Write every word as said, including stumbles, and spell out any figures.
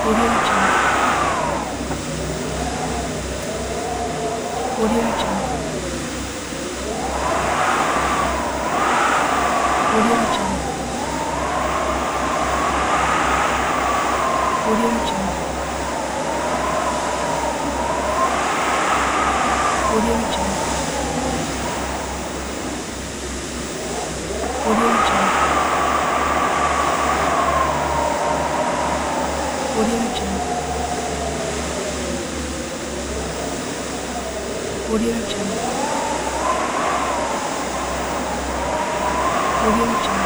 Audio Jungle. Audio Jungle. Audio Jungle. Audio Jungle. Audio Jungle. Audio Jungle. Audio Jungle. Audio Jungle. Audio Jungle.